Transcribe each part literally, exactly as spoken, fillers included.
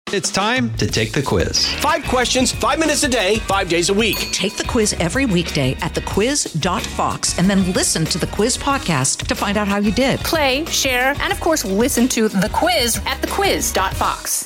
It's time to take the quiz. Five questions, five minutes a day, five days a week. Take the quiz every weekday at the quiz dot fox and then listen to the quiz podcast to find out how you did. Play, share, and of course, listen to the quiz at the quiz dot fox.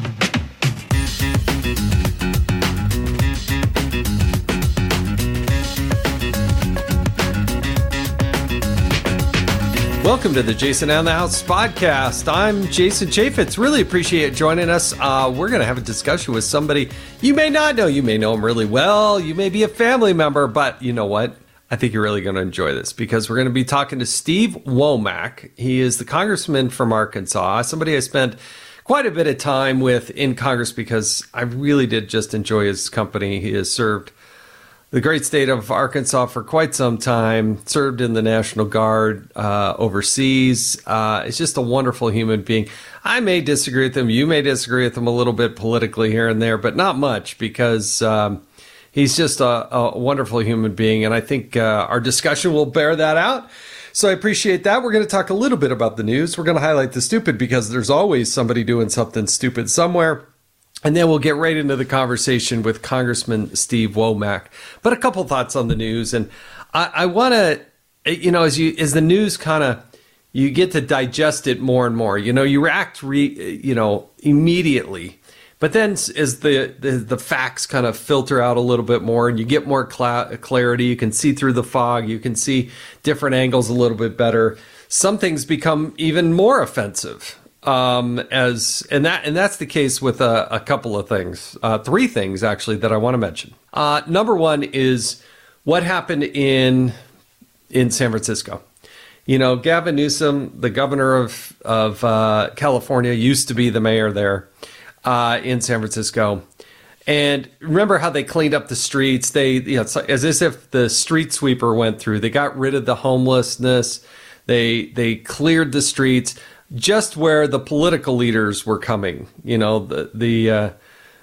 Welcome to the Jason on the House podcast. I'm Jason Chaffetz. Really appreciate joining us. Uh, we're going to have a discussion with somebody you may not know. You may know him really well. You may be a family member, but you know what? I think you're really going to enjoy this because we're going to be talking to Steve Womack. He is the congressman from Arkansas, somebody I spent quite a bit of time with in Congress because I really did just enjoy his company. He has served the great state of Arkansas for quite some time, served in the National Guard uh, overseas. Uh, it's just a wonderful human being. I may disagree with him. You may disagree with him a little bit politically here and there, but not much because um, he's just a, a wonderful human being. And I think uh, our discussion will bear that out. So I appreciate that. We're going to talk a little bit about the news. We're going to highlight the stupid because there's always somebody doing something stupid somewhere. And then we'll get right into the conversation with Congressman Steve Womack. But a couple thoughts on the news. And I, I want to, you know, as you as the news kind of, you get to digest it more and more. You know, you react, re, you know, immediately. But then as the, the, the facts kind of filter out a little bit more and you get more cl- clarity, you can see through the fog, you can see different angles a little bit better. Some things become even more offensive. Um, as and that and that's the case with a, a couple of things, uh, three things actually that I want to mention. Uh, number one is what happened in in San Francisco. You know, Gavin Newsom, the governor of of uh, California, used to be the mayor there uh, in San Francisco. And remember how they cleaned up the streets? They, you know, it's as if the street sweeper went through. They got rid of the homelessness. They they cleared the streets. Just where the political leaders were coming, you know, the the uh,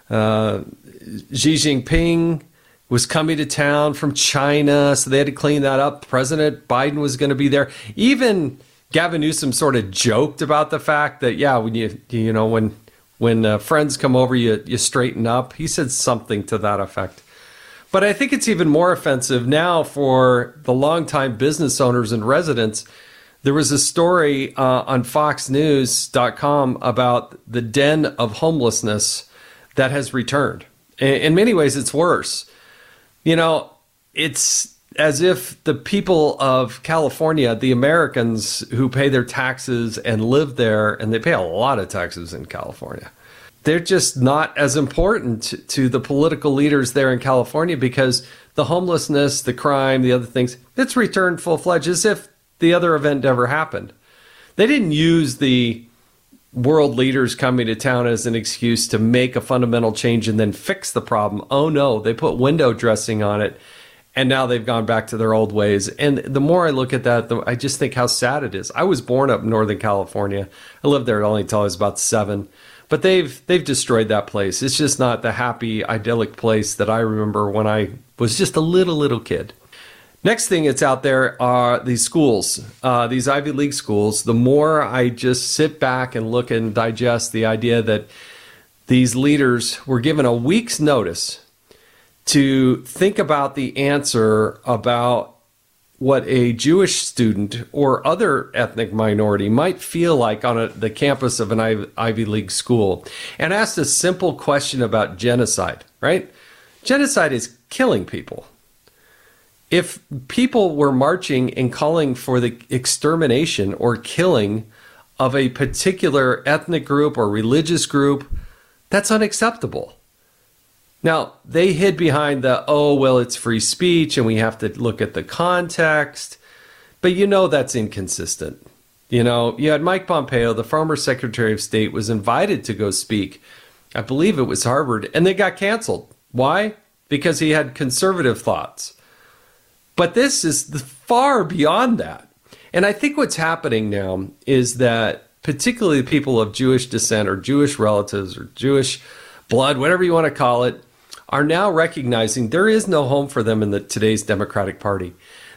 uh, Xi Jinping was coming to town from China, so they had to clean that up. President Biden was going to be there. Even Gavin Newsom sort of joked about the fact that, yeah, when you you know when when uh, friends come over, you you straighten up. He said something to that effect. But I think it's even more offensive now for the longtime business owners and residents. There was a story uh, on fox news dot com about the den of homelessness that has returned. In, in many ways, it's worse. You know, it's as if the people of California, the Americans who pay their taxes and live there, and they pay a lot of taxes in California, they're just not as important to the political leaders there in California because the homelessness, the crime, the other things, it's returned full-fledged as if the other event never happened. They didn't use the world leaders coming to town as an excuse to make a fundamental change and then fix the problem. Oh no, they put window dressing on it and now they've gone back to their old ways. And the more I look at that, the, I just think how sad it is. I was born up in Northern California. I lived there only until I was about seven. But they've they've destroyed that place. It's just not the happy, idyllic place that I remember when I was just a little, little kid. Next thing that's out there are these schools, uh, these Ivy League schools. The more I just sit back and look and digest the idea that these leaders were given a week's notice to think about the answer about what a Jewish student or other ethnic minority might feel like on a, the campus of an Ivy League school, and asked a simple question about genocide, right? Genocide is killing people. If people were marching and calling for the extermination or killing of a particular ethnic group or religious group, that's unacceptable. Now, they hid behind the, oh, well, it's free speech and we have to look at the context. But you know that's inconsistent. You know, you had Mike Pompeo, the former Secretary of State, was invited to go speak. I believe it was Harvard, and they got canceled. Why? Because he had conservative thoughts. But this is far beyond that. And I think what's happening now is that particularly people of Jewish descent or Jewish relatives or Jewish blood, whatever you want to call it, are now recognizing there is no home for them in the today's Democratic Party.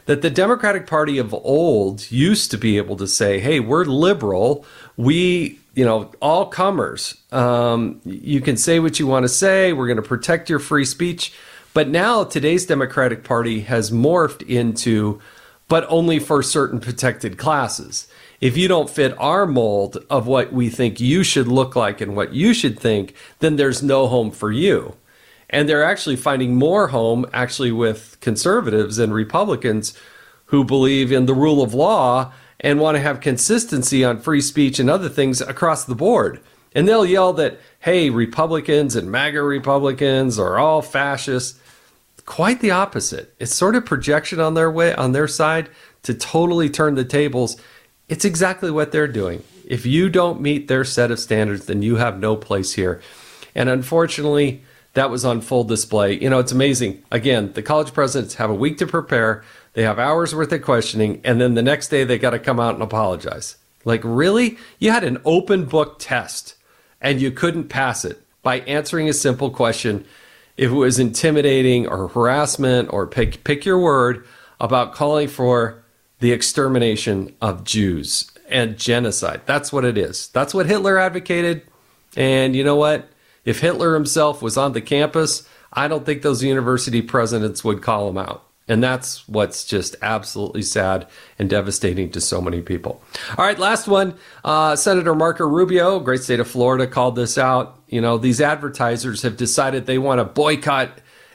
that the Democratic Party of old used to be able to say, hey, we're liberal. We, you know, all comers. Um, you can say what you want to say. We're going to protect your free speech. But now today's Democratic Party has morphed into, but only for certain protected classes. If you don't fit our mold of what we think you should look like and what you should think, then there's no home for you. And they're actually finding more home actually with conservatives and Republicans who believe in the rule of law and want to have consistency on free speech and other things across the board. And they'll yell that, hey, Republicans and MAGA Republicans are all fascists. Quite the opposite. It's sort of projection on their way, on their side to totally turn the tables. It's exactly what they're doing. If you don't meet their set of standards, then you have no place here. And unfortunately, that was on full display. You know, it's amazing. Again, the college presidents have a week to prepare. They have hours worth of questioning. And then the next day, they got to come out and apologize. Like, really? You had an open book test and you couldn't pass it by answering a simple question. If it was intimidating or harassment or pick, pick your word about calling for the extermination of Jews and genocide. That's what it is. That's what Hitler advocated. And you know what? If Hitler himself was on the campus, I don't think those university presidents would call him out. And that's what's just absolutely sad and devastating to so many people. All right, last one. Uh, Senator Marco Rubio, great state of Florida, called this out. You know, these advertisers have decided they want to boycott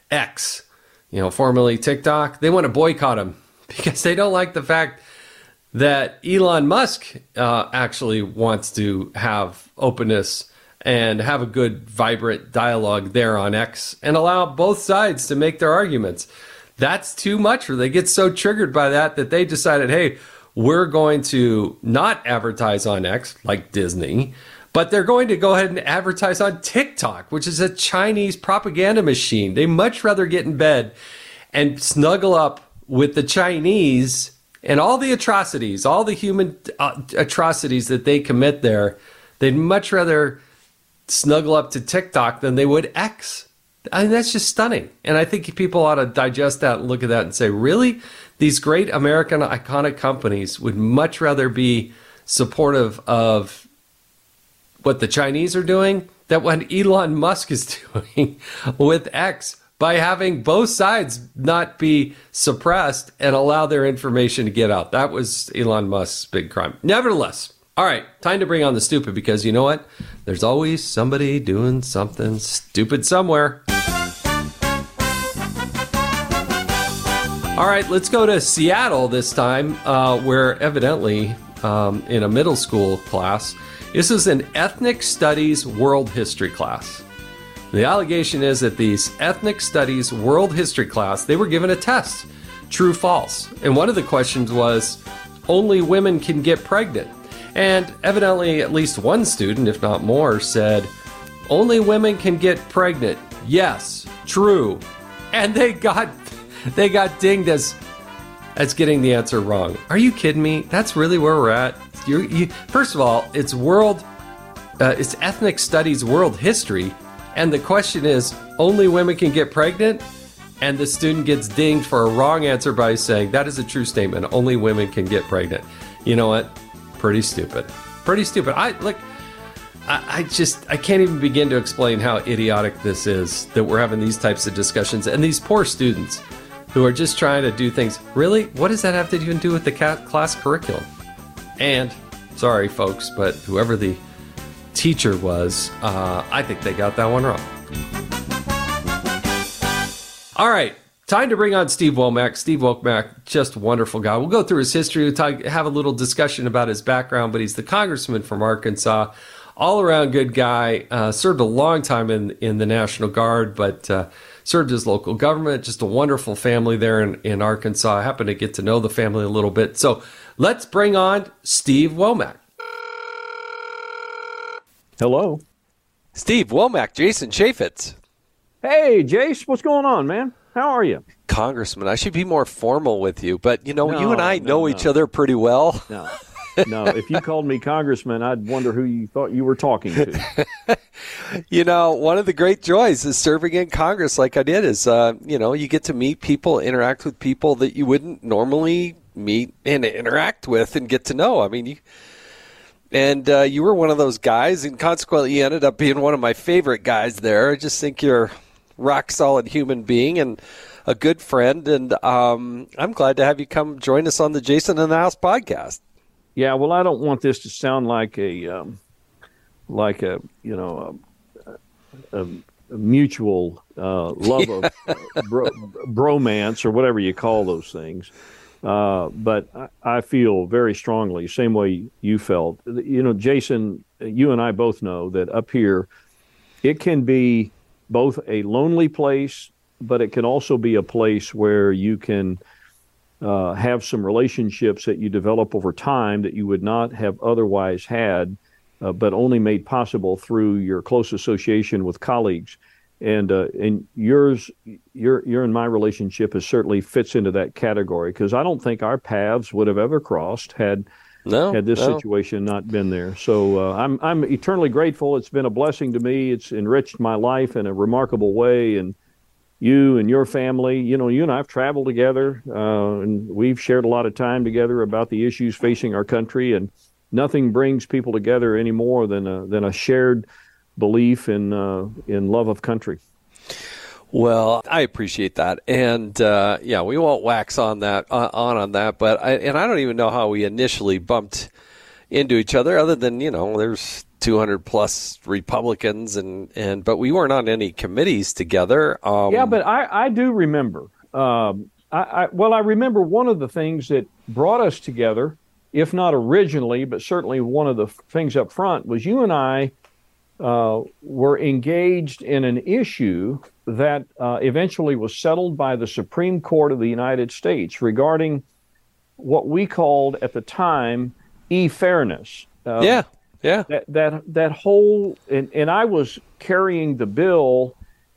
X, you know, formerly TikTok. They want to boycott them because they don't like the fact that Elon Musk uh, actually wants to have openness and have a good, vibrant dialogue there on X and allow both sides to make their arguments. That's too much, or they get so triggered by that that they decided, hey, we're going to not advertise on X like Disney, but they're going to go ahead and advertise on TikTok, which is a Chinese propaganda machine. They much rather get in bed and snuggle up with the Chinese and all the atrocities, all the human uh, atrocities that they commit there. They'd much rather snuggle up to TikTok than they would X. I mean, that's just stunning. And I think people ought to digest that and look at that and say, really? These great American iconic companies would much rather be supportive of what the Chinese are doing than what Elon Musk is doing with X by having both sides not be suppressed and allow their information to get out. That was Elon Musk's big crime. Nevertheless, all right, time to bring on the stupid, because you know what? There's always somebody doing something stupid somewhere. All right, let's go to Seattle this time, uh, where evidently um, in a middle school class, this is an ethnic studies world history class. The allegation is that these ethnic studies world history class, they were given a test, true, false. And one of the questions was, only women can get pregnant. And evidently at least one student, if not more, said, only women can get pregnant. Yes, true. And they got they got dinged as as getting the answer wrong. Are you kidding me? That's really where we're at. You're, you, first of all, it's world, uh, it's ethnic studies world history. And the question is, only women can get pregnant? And the student gets dinged for a wrong answer by saying, that is a true statement. Only women can get pregnant. You know what? Pretty stupid. Pretty stupid. I look, I, I just, I can't even begin to explain how idiotic this is that we're having these types of discussions. And these poor students who are just trying to do things. Really? What does that have to even do with the class curriculum? And, sorry folks, but whoever the teacher was, uh, I think they got that one wrong. All right. Time to bring on Steve Womack. Steve Womack, just a wonderful guy. We'll go through his history. We'll talk, have a little discussion about his background, but he's the congressman from Arkansas. All-around good guy. Uh, served a long time in, in the National Guard, but uh, served his local government. Just a wonderful family there in, in Arkansas. I happen to get to know the family a little bit. So let's bring on Steve Womack. Hello. Steve Womack, Jason Chaffetz. Hey, Jace, what's going on, man? How are you? Congressman, I should be more formal with you, but, you know, no, you and I no, know no. each other pretty well. No. No, if you called me congressman, I'd wonder who you thought you were talking to. You know, one of the great joys is serving in Congress like I did is, uh, you know, you get to meet people, interact with people that you wouldn't normally meet and interact with and get to know. I mean, you, and uh, you were one of those guys, and consequently you ended up being one of my favorite guys there. I just think you're a rock-solid human being and a good friend, and um, I'm glad to have you come join us on the Jason in the House podcast. Yeah, well, I don't want this to sound like a um, like a you know a, a, a mutual uh, love of uh, bro, bromance or whatever you call those things. Uh, but I, I feel very strongly, same way you felt. You know, Jason, you and I both know that up here, it can be both a lonely place, but it can also be a place where you can uh, have some relationships that you develop over time that you would not have otherwise had, uh, but only made possible through your close association with colleagues. And uh, and yours, your your and my relationship is certainly fits into that category, because I don't think our paths would have ever crossed had no, had this no. situation not been there. So uh, I'm I'm eternally grateful. It's been a blessing to me. It's enriched my life in a remarkable way. And you and your family, you know, you and I have traveled together, uh, and we've shared a lot of time together about the issues facing our country. And nothing brings people together any more than a, than a shared belief in uh, in love of country. Well, I appreciate that, and uh, yeah, we won't wax on that uh, on on that. But I, and I don't even know how we initially bumped into each other, other than you know, there's two hundred plus Republicans, and, and but we weren't on any committees together. Um, yeah, but I, I do remember. Um, I, I well, I remember one of the things that brought us together, if not originally, but certainly one of the things up front, was you and I. Uh, were engaged in an issue that uh, eventually was settled by the Supreme Court of the United States regarding what we called at the time e-fairness. Uh, yeah, yeah. That that that whole and, and I was carrying the bill,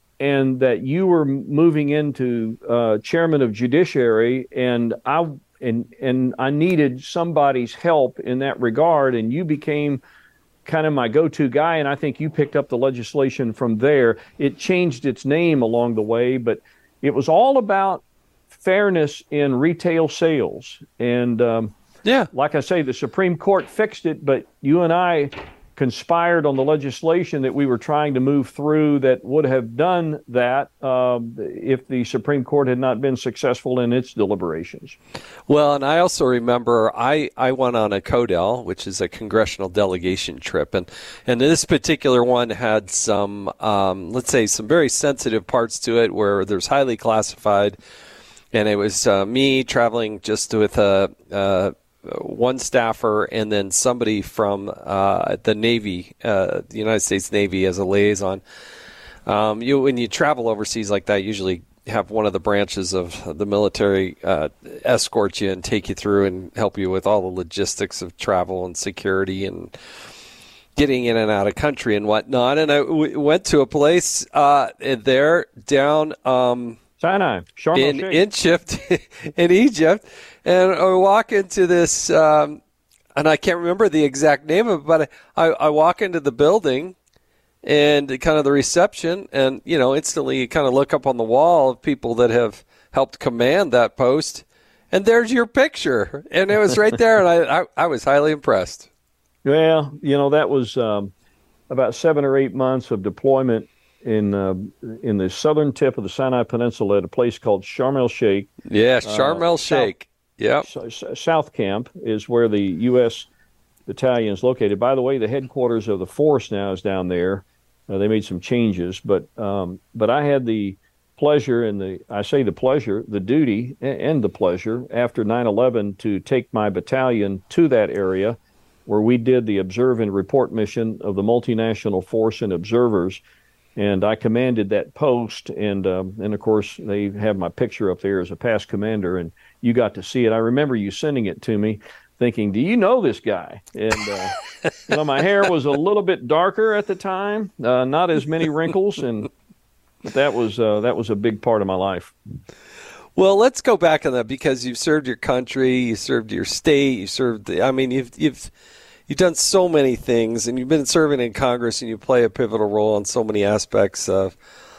and that you were moving into uh, chairman of judiciary, and I and and I needed somebody's help in that regard, and you became kind of my go-to guy, and I think you picked up the legislation from there. It changed its name along the way, but it was all about fairness in retail sales. And um, yeah, like I say, the Supreme Court fixed it, but you and I conspired on the legislation that we were trying to move through that would have done that um, if the Supreme Court had not been successful in its deliberations. Well, and I also remember I, I went on a CODEL, which is a congressional delegation trip, and, and this particular one had some, um, let's say, some very sensitive parts to it where there's highly classified, and it was uh, me traveling just with a, a one staffer and then somebody from uh, the Navy, uh, the United States Navy, as a liaison. Um, you when you travel overseas like that, you usually have one of the branches of the military uh, escort you and take you through and help you with all the logistics of travel and security and getting in and out of country and whatnot. And I w- went to a place uh, there down um, Sinai, Sharm in el-Sheikh. in Egypt, in Egypt, and I walk into this, um, and I can't remember the exact name of it, but I, I walk into the building and kind of the reception, and you know, instantly you kind of look up on the wall of people that have helped command that post, and there's your picture, and it was right there, and I I, I was highly impressed. Well, you know, that was um, about seven or eight months of deployment in uh, in the southern tip of the Sinai Peninsula at a place called Sharm el-Sheikh. Yeah, Sharm el-Sheikh. Yeah. South Camp is where the U S battalion is located. By the way, the headquarters of the force now is down there. Uh, they made some changes, but um, but I had the pleasure and the I say the pleasure, the duty and the pleasure after nine eleven to take my battalion to that area where we did the observe and report mission of the multinational force and observers. And I commanded that post, and um, and of course they have my picture up there as a past commander, and you got to see it. I remember you sending it to me, thinking, "Do you know this guy?" And uh, you know, my hair was a little bit darker at the time, uh, not as many wrinkles, and but that was uh, that was a big part of my life. Well, let's go back on that because you've served your country, you served your state, you served. The, I mean, you've you've you've done so many things, and you've been serving in Congress, and you play a pivotal role in so many aspects of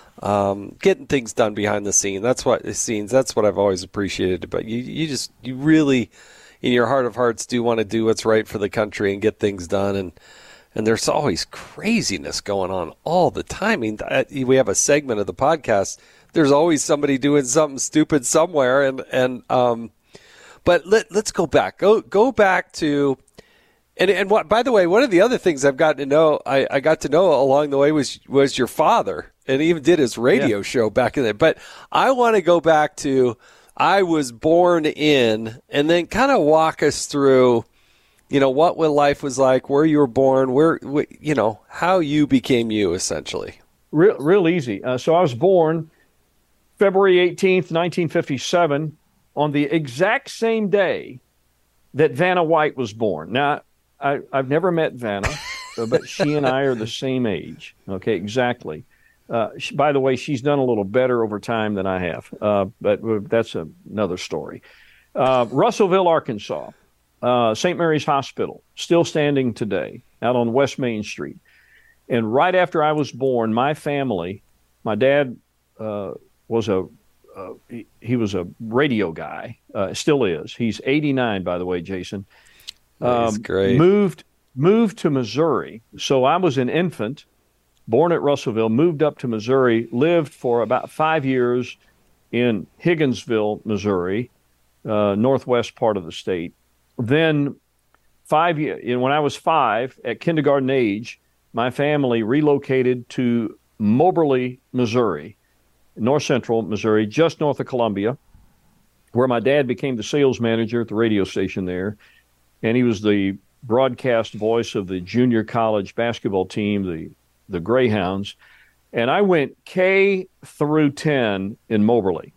um, getting things done behind the scene. That's what the scenes. That's what I've always appreciated. But you, you just you really, in your heart of hearts, do want to do what's right for the country and get things done. And and there's always craziness going on all the time. I mean, we have a segment of the podcast. There's always somebody doing something stupid somewhere, and and um, but let let's go back. Go go back to, and and what? By the way, one of the other things I've gotten to know, I, I got to know along the way was was your father, and he even did his radio yeah. show back in there. But I want to go back to I was born in, and then kind of walk us through, you know, what what life was like, where you were born, where you know how you became you, essentially. Real real easy. Uh, so I was born February eighteenth, nineteen fifty-seven, on the exact same day that Vanna White was born. Now, I, I've never met Vanna, but she and I are the same age. Okay, exactly. Uh, she, by the way, she's done a little better over time than I have, uh, but that's a, another story. Uh, Russellville, Arkansas, uh, Saint Mary's Hospital, still standing today, out on West Main Street. And right after I was born, my family, my dad, uh, was a uh, he, he was a radio guy, uh, still is. He's eighty-nine, by the way, Jason. Um, That's great. Moved moved to Missouri. So I was an infant, born at Russellville, moved up to Missouri, lived for about five years in Higginsville, Missouri, uh, northwest part of the state. Then five years, you know, when I was five, at kindergarten age, my family relocated to Moberly, Missouri, north central Missouri, just north of Columbia, where my dad became the sales manager at the radio station there. And he was the broadcast voice of the junior college basketball team, the, the Greyhounds. And I went K through ten in Moberly.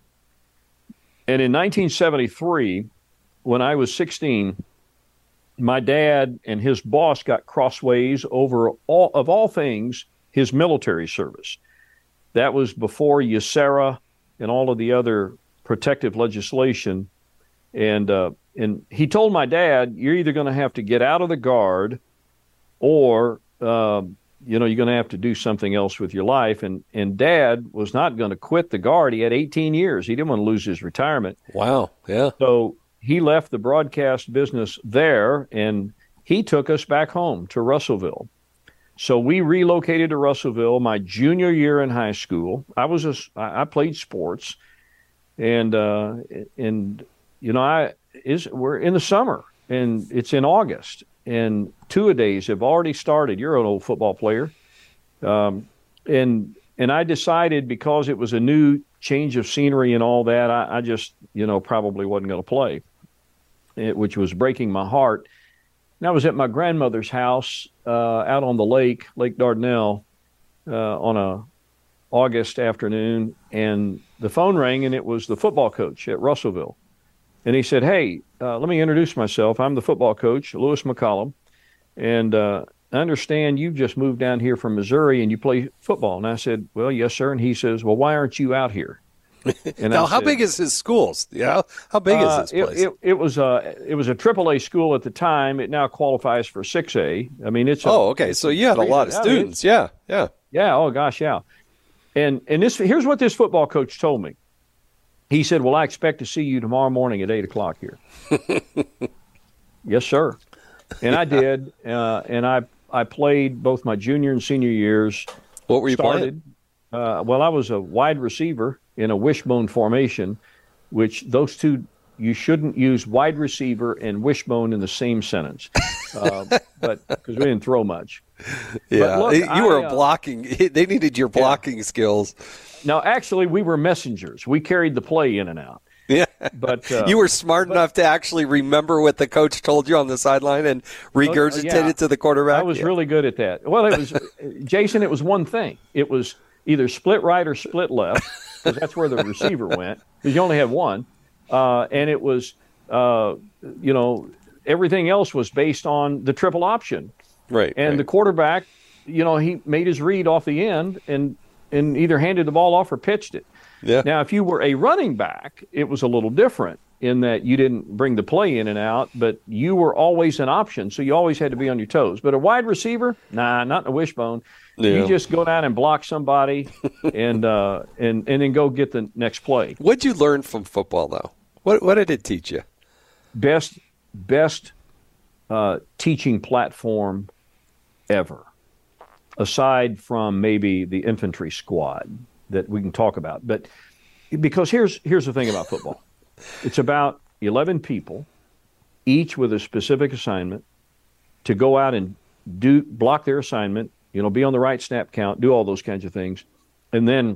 And in nineteen seventy-three, when I was sixteen, my dad and his boss got crossways over, all of all things, his military service. That was before USERRA and all of the other protective legislation. And uh, and he told my dad, you're either going to have to get out of the Guard or, uh, you know, you're going to have to do something else with your life. And, and Dad was not going to quit the Guard. He had eighteen years. He didn't want to lose his retirement. Wow. Yeah. So he left the broadcast business there, and he took us back home to Russellville. So we relocated to Russellville my junior year in high school. I was a, I played sports, and uh, and you know I is we're in the summer, and it's in August, and two-a-days have already started. You're an old football player, um, and and I decided because it was a new change of scenery and all that, I, I just you know probably wasn't going to play, it, which was breaking my heart. And I was at my grandmother's house uh, out on the lake, Lake Dardanelle, uh, on a August afternoon, and the phone rang, and it was the football coach at Russellville. And he said, hey, uh, let me introduce myself. I'm the football coach, Lewis McCollum, and uh, I understand you've just moved down here from Missouri and you play football. And I said, well, yes, sir. And he says, well, why aren't you out here? And now, how said, big is his schools? Yeah, how big uh, is this place? It, it, it was a it was a triple A school at the time. It now qualifies for six A. I mean, it's a, oh, okay. So you had a lot of students. Yeah, yeah, yeah. Oh gosh, yeah. And and this here's what this football coach told me. He said, "Well, I expect to see you tomorrow morning at eight o'clock here." Yes, sir. And I did. Uh, and I I played both my junior and senior years. What were you started, playing? Uh, well, I was a wide receiver in a wishbone formation, which those two, you shouldn't use wide receiver and wishbone in the same sentence, uh, but because we didn't throw much. Yeah, look, you I, were uh, blocking. They needed your blocking yeah. skills. Now, actually, we were messengers. We carried the play in and out. Yeah, but uh, you were smart but, enough to actually remember what the coach told you on the sideline and regurgitate uh, yeah, it to the quarterback. I was yeah. really good at that. Well, it was Jason. It was one thing. It was either split right or split left, because that's where the receiver went, because you only had one. Uh, and it was, uh, you know, everything else was based on the triple option. Right. And right. the quarterback, you know, he made his read off the end and, and either handed the ball off or pitched it. Yeah. Now, if you were a running back, it was a little different in that you didn't bring the play in and out, but you were always an option, so you always had to be on your toes. But a wide receiver, nah, not in a wishbone. Yeah. You just go down and block somebody and uh, and and then go get the next play. What'd you learn from football, though? What what did it teach you? Best best uh, teaching platform ever, aside from maybe the infantry squad that we can talk about. But because here's here's the thing about football. It's about eleven people, each with a specific assignment, to go out and do block their assignment, you know, be on the right snap count, do all those kinds of things. And then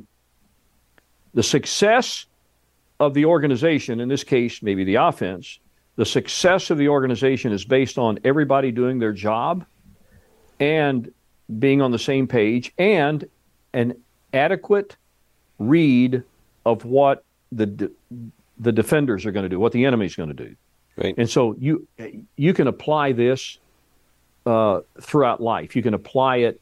the success of the organization, in this case, maybe the offense, the success of the organization is based on everybody doing their job and being on the same page and an adequate read of what the the defenders are going to do, what the enemy's going to do. Right. And so you you can apply this uh, throughout life. You can apply it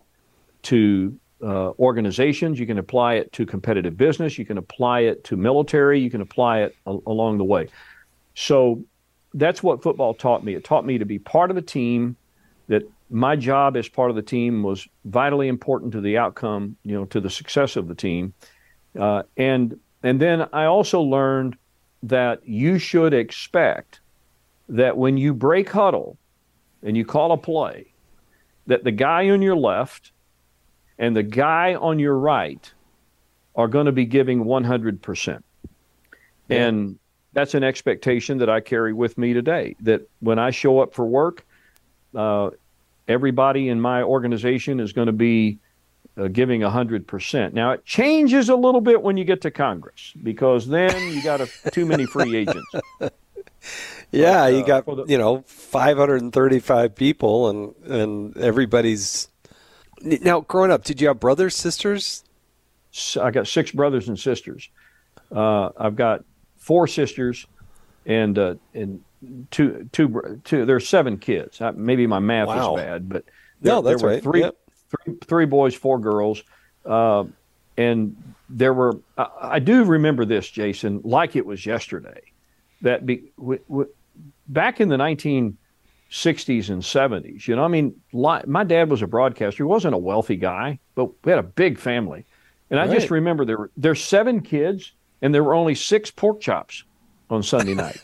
to uh, organizations. You can apply it to competitive business. You can apply it to military. You can apply it a- along the way. So that's what football taught me. It taught me to be part of a team, that my job as part of the team was vitally important to the outcome, you know, to the success of the team. Uh, and and then I also learned that you should expect that when you break huddle and you call a play, that the guy on your left and the guy on your right are going to be giving one hundred percent. Yeah. And that's an expectation that I carry with me today, that when I show up for work, uh, everybody in my organization is going to be uh, giving one hundred percent. Now, it changes a little bit when you get to Congress, because then you got a, too many free agents. Yeah, but, uh, you got, the, you know, five hundred thirty-five people, and, and everybody's... Now, growing up, did you have brothers, sisters? I got six brothers and sisters. Uh, I've got four sisters and uh, and two, two, two, there's seven kids. I, maybe my math Wow. is bad, but there, No, that's there were right. three, Yep. three, three boys, four girls. Uh, and there were, I, I do remember this, Jason, like it was yesterday, that be, w- w- back in the nineteen sixties and seventies, you know, I mean, li- my dad was a broadcaster. He wasn't a wealthy guy, but we had a big family. And I Right. just remember there were there's seven kids, and there were only six pork chops on Sunday night.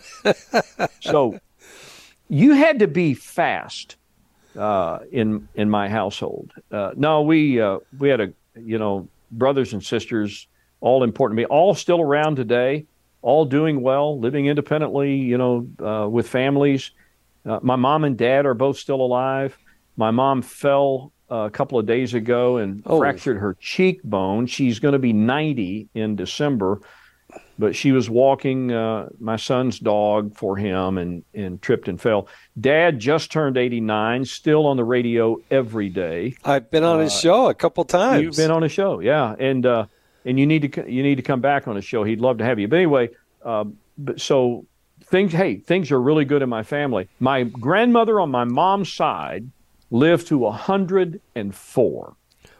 So you had to be fast uh, in in my household. Uh, no, we uh, we had a you know brothers and sisters, all important to me, all still around today, all doing well, living independently, you know, uh, with families. Uh, my mom and dad are both still alive. My mom fell uh, a couple of days ago and Oh. fractured her cheekbone. She's going to be ninety in December, but she was walking uh, my son's dog for him and, and tripped and fell. Dad just turned eighty-nine, still on the radio every day. I've been on his show a couple times. You've been on a show, yeah, and uh, and you need to you need to come back on a show. He'd love to have you. But anyway, uh, but so. Things, hey, things are really good in my family. My grandmother on my mom's side lived to one hundred four.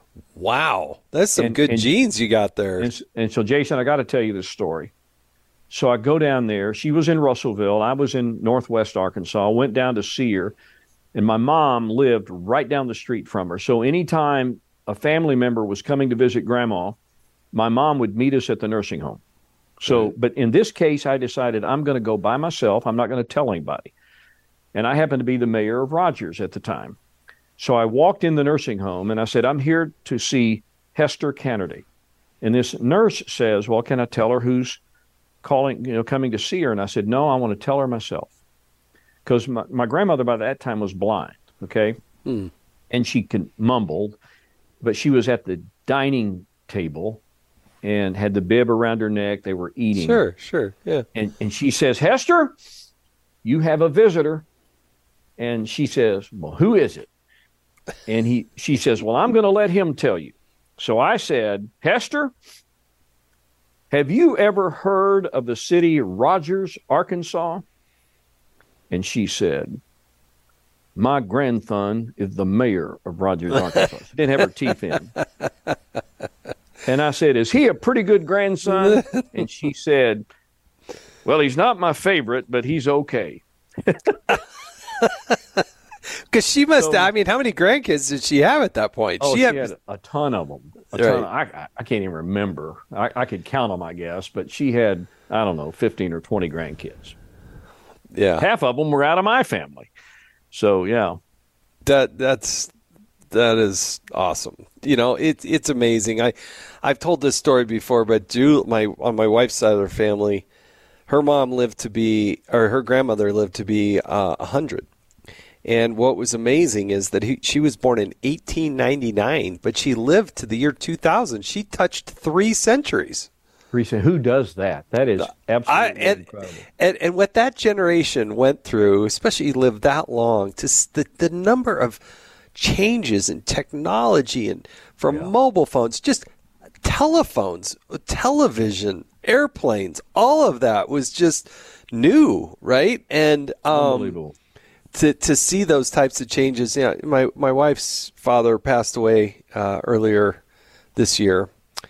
Wow. That's some And- good and- genes you got there. And, and so, Jason, I got to tell you this story. So I go down there. She was in Russellville. I was in Northwest Arkansas. I went down to see her, and my mom lived right down the street from her. So anytime a family member was coming to visit Grandma, my mom would meet us at the nursing home. So, but in this case, I decided I'm going to go by myself. I'm not going to tell anybody. And I happened to be the mayor of Rogers at the time. So I walked in the nursing home and I said, I'm here to see Hester Kennedy. And this nurse says, well, can I tell her who's calling, you know, coming to see her? And I said, no, I want to tell her myself. Because my, my grandmother by that time was blind, okay? Hmm. And she could mumbled, but she was at the dining table and had the bib around her neck. They were eating. Sure, sure, yeah. And, and she says, Hester, you have a visitor. And she says, well, who is it? And he, she says, well, I'm going to let him tell you. So I said, Hester, have you ever heard of the city Rogers, Arkansas? And she said, my grandson is the mayor of Rogers, Arkansas. She didn't have her teeth in. And I said, is he a pretty good grandson? And she said, well, he's not my favorite, but he's okay. Because she must, So- I mean, how many grandkids did she have at that point? Oh, she, had, had a ton of them. A Right. ton. I, I can't even remember. I, I could count them, I guess. But she had, I don't know, fifteen or twenty grandkids. yeah. Half of them were out of my family. So, yeah. That that's that is awesome. You know, it's it's amazing. I I've told this story before, but Ju my on my wife's side of her family, her mom lived to be, or her grandmother lived to be uh, a hundred. And what was amazing is that he, she was born in eighteen ninety-nine, but she lived to the year two thousand. She touched three centuries. Teresa, who does that? That is absolutely I, and, incredible. and and what that generation went through, especially lived that long, to s- the the number of changes in technology and from Yeah. mobile phones, just telephones, television, airplanes, all of that was just new, right? And um, Unbelievable. to to see those types of changes. Yeah, my my wife's father passed away uh, earlier this year.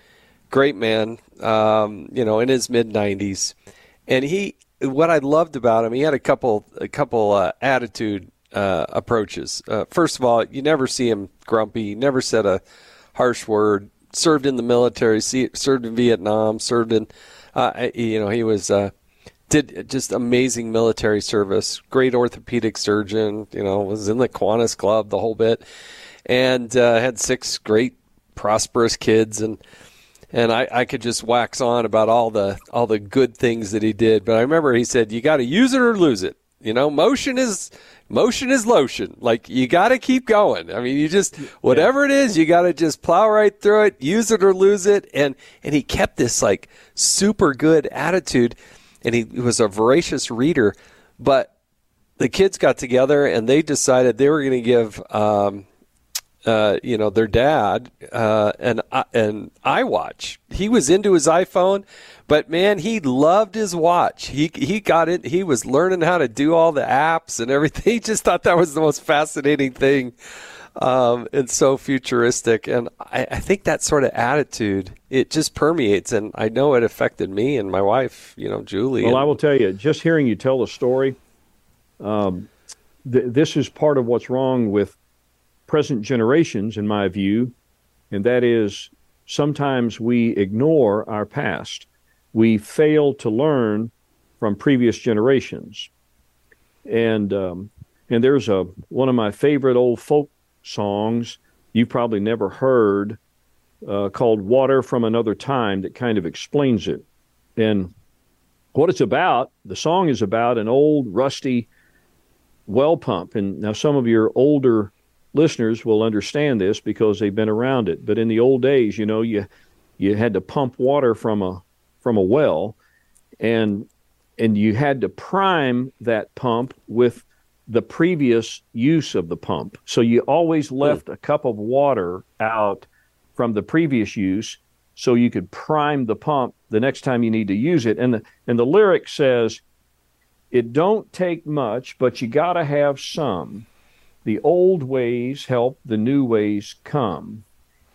Great man, um, you know, in his mid nineties, and he. What I loved about him, he had a couple a couple uh, attitude uh, approaches. Uh, first of all, you never see him grumpy. He never said a harsh word. Served in the military. See, served in Vietnam. Served in, uh, you know, he was. Uh, Did just amazing military service, great orthopedic surgeon, you know, was in the Kiwanis Club, the whole bit, and uh, had six great, prosperous kids, and and I, I could just wax on about all the all the good things that he did. But I remember he said, "You got to use it or lose it." You know, motion is motion is lotion. Like, you got to keep going. I mean, you just whatever it is, you got to just plow right through it, use it or lose it, and and he kept this like super good attitude. And he was a voracious reader, but the kids got together and they decided they were going to give, um, uh, you know, their dad uh, an an iWatch. He was into his iPhone, but man, he loved his watch. He he got it. He was learning how to do all the apps and everything. He just thought that was the most fascinating thing. Um, and so futuristic. And I, I think that sort of attitude, it just permeates. And I know it affected me and my wife, you know, Julie. Well, and, I will tell you, just hearing you tell the story, um, th- this is part of what's wrong with present generations, in my view, and that is sometimes we ignore our past. We fail to learn from previous generations. And um, and there's a one of my favorite old folk songs you probably never heard uh, called Water from Another Time that kind of explains it. And what it's about, the song is about an old rusty well pump. And now some of your older listeners will understand this because they've been around it. But in the old days, you know, you you had to pump water from a from a well, and and you had to prime that pump with the previous use of the pump. So you always left a cup of water out from the previous use so you could prime the pump the next time you need to use it. And the, and the lyric says, it don't take much, but you got to have some. The old ways help the new ways come.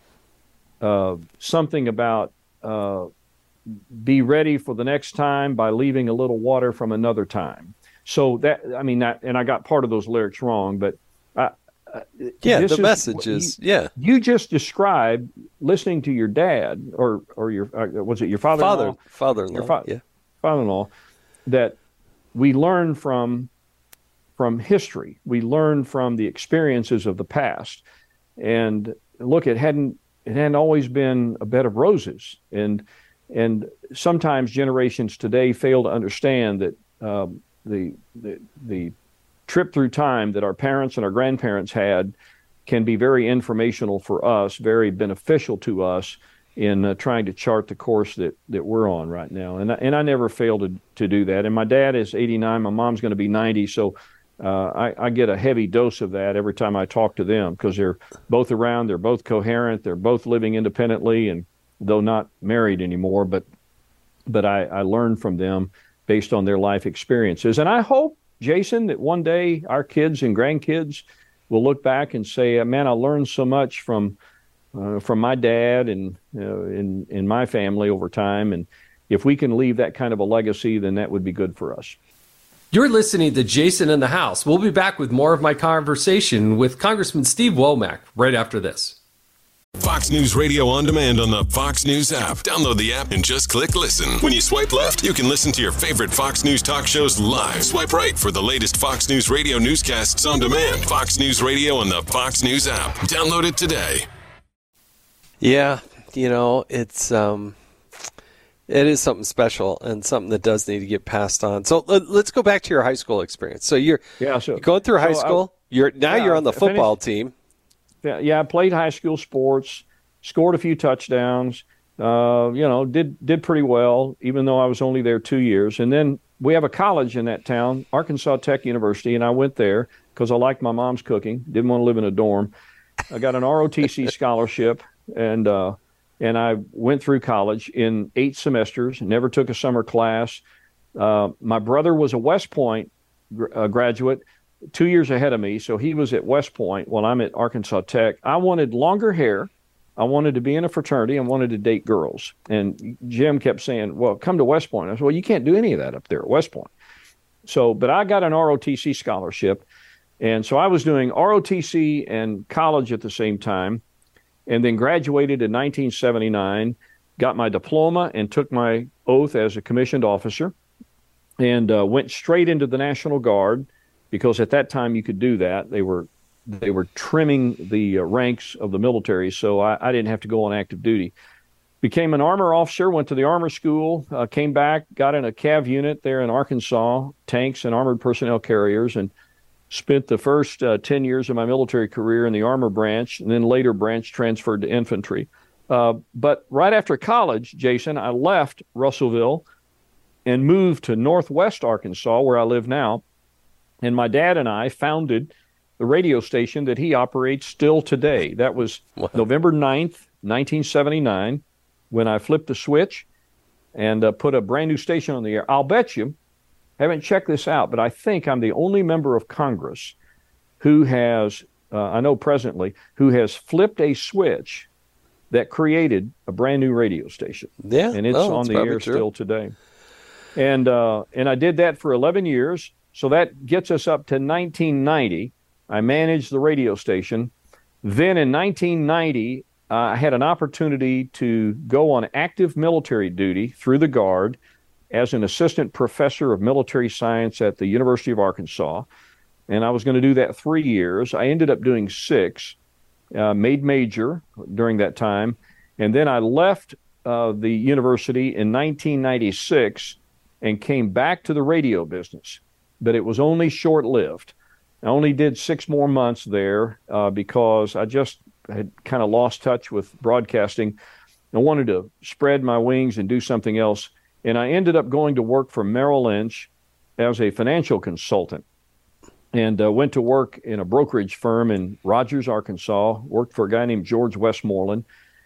Uh, something about uh, be ready for the next time by leaving a little water from another time. So that, I mean, that, and I got part of those lyrics wrong, but I, uh, yeah, this the is message what is, you, yeah. You just described listening to your dad, or or your uh, was it your father-in-law? Father, father-in-law, Your fa- yeah. father-in-law, that we learn from from history. We learn from the experiences of the past. And look, it hadn't it hadn't always been a bed of roses. And and sometimes generations today fail to understand that um, the, the the trip through time that our parents and our grandparents had can be very informational for us, very beneficial to us in uh, trying to chart the course that, that we're on right now. And I, and I never failed to, to do that. And my dad is eighty-nine. My mom's going to be ninety. So uh, I, I get a heavy dose of that every time I talk to them because they're both around. They're both coherent. They're both living independently, and though not married anymore, but but I, I learn from them based on their life experiences. And I hope, Jason, that one day our kids and grandkids will look back and say, man, I learned so much from uh, from my dad and uh, in in my family over time. And if we can leave that kind of a legacy, then that would be good for us. You're listening to Jason in the House. We'll be back with more of my conversation with Congressman Steve Womack right after this. Fox News Radio on demand on the Fox News app. Download the app and just click listen. When you swipe left, you can listen to your favorite Fox News talk shows live. Swipe right for the latest Fox News Radio newscasts on demand. Fox News Radio on the Fox News app. Download it today. Yeah, you know, it's um, it is something special and something that does need to get passed on. So let, let's go back to your high school experience. So you're, yeah, so, you're going through high so school. I, you're now yeah, you're on the football finished, team. Yeah, yeah, I played high school sports, scored a few touchdowns. Uh, you know, did did pretty well, even though I was only there two years. And then we have a college in that town, Arkansas Tech University, and I went there because I liked my mom's cooking. Didn't want to live in a dorm. I got an R O T C scholarship, and uh, and I went through college in eight semesters. Never took a summer class. Uh, my brother was a West Point gr- uh, graduate, two years ahead of me, so he was at West Point while I'm at Arkansas Tech. I wanted longer hair. I wanted to be in a fraternity. I wanted to date girls. And Jim kept saying, well, come to West Point. I said, well, you can't do any of that up there at West Point. So, but I got an R O T C scholarship. And so I was doing R O T C and college at the same time, and then graduated in nineteen seventy-nine, got my diploma and took my oath as a commissioned officer, and uh, went straight into the National Guard, because at that time you could do that. They were they were trimming the uh, ranks of the military, so I, I didn't have to go on active duty. Became an armor officer, went to the armor school, uh, came back, got in a cav unit there in Arkansas, tanks and armored personnel carriers, and spent the first uh, ten years of my military career in the armor branch, and then later branch transferred to infantry. Uh, but right after college, Jason, I left Russellville and moved to Northwest Arkansas, where I live now. And my dad and I founded the radio station that he operates still today. That was wow. November ninth, nineteen seventy-nine, when I flipped the switch and uh, put a brand new station on the air. I'll bet you, haven't checked this out, but I think I'm the only member of Congress who has, uh, I know presently, who has flipped a switch that created a brand new radio station. Yeah, and it's oh, on the air true. still today. And uh, and I did that for eleven years. So that gets us up to nineteen ninety. I managed the radio station. Then in nineteen ninety, uh, I had an opportunity to go on active military duty through the Guard as an assistant professor of military science at the University of Arkansas. And I was going to do that three years. I ended up doing six, uh, made major during that time. And then I left uh, the university in nineteen ninety-six and came back to the radio business. But it was only short-lived. I only did six more months there uh, because I just had kind of lost touch with broadcasting. I wanted to spread my wings and do something else. And I ended up going to work for Merrill Lynch as a financial consultant, and uh, went to work in a brokerage firm in Rogers, Arkansas, worked for a guy named George Westmoreland.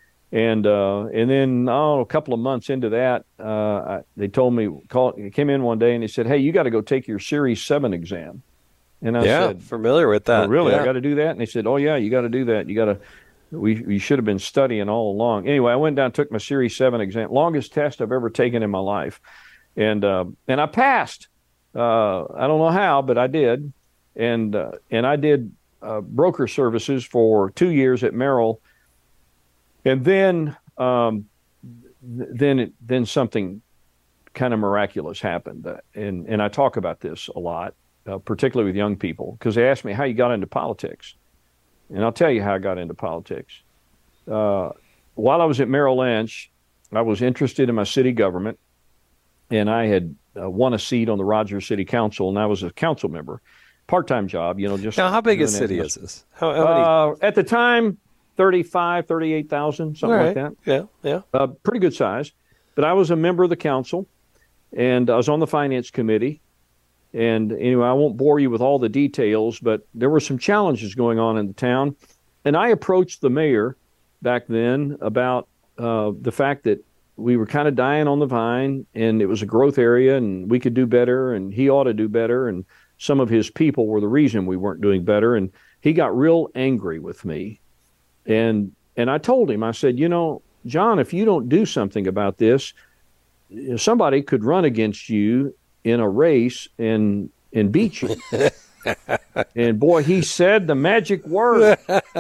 And uh, and then oh, a couple of months into that, uh, I, they told me, call, came in one day and they said, hey, you got to go take your Series seven exam. And I yeah, said, familiar with that. Oh, really? Yeah. I got to do that? And they said, oh, yeah, you got to do that. You got to, we, we should have been studying all along. Anyway, I went down, took my Series seven exam, longest test I've ever taken in my life. And uh, and I passed. Uh, I don't know how, but I did. And, uh, and I did uh, broker services for two years at Merrill. And then, um, then, it, then something kind of miraculous happened, uh, and and I talk about this a lot, uh, particularly with young people, because they ask me how you got into politics, and I'll tell you how I got into politics. Uh, while I was at Merrill Lynch, I was interested in my city government, and I had uh, won a seat on the Rogers City Council, and I was a council member, part-time job, you know. Just now, how big a city is this? How, how many? Uh, at the time, thirty-five, thirty-eight thousand, something right. like that. Yeah, yeah. Uh, pretty good size. But I was a member of the council, and I was on the finance committee. And anyway, I won't bore you with all the details, but there were some challenges going on in the town. And I approached the mayor back then about uh, the fact that we were kind of dying on the vine, and it was a growth area, and we could do better, and he ought to do better. And some of his people were the reason we weren't doing better. And he got real angry with me. And and I told him, I said, you know, John, if you don't do something about this, somebody could run against you in a race and and beat you. And boy, he said the magic word.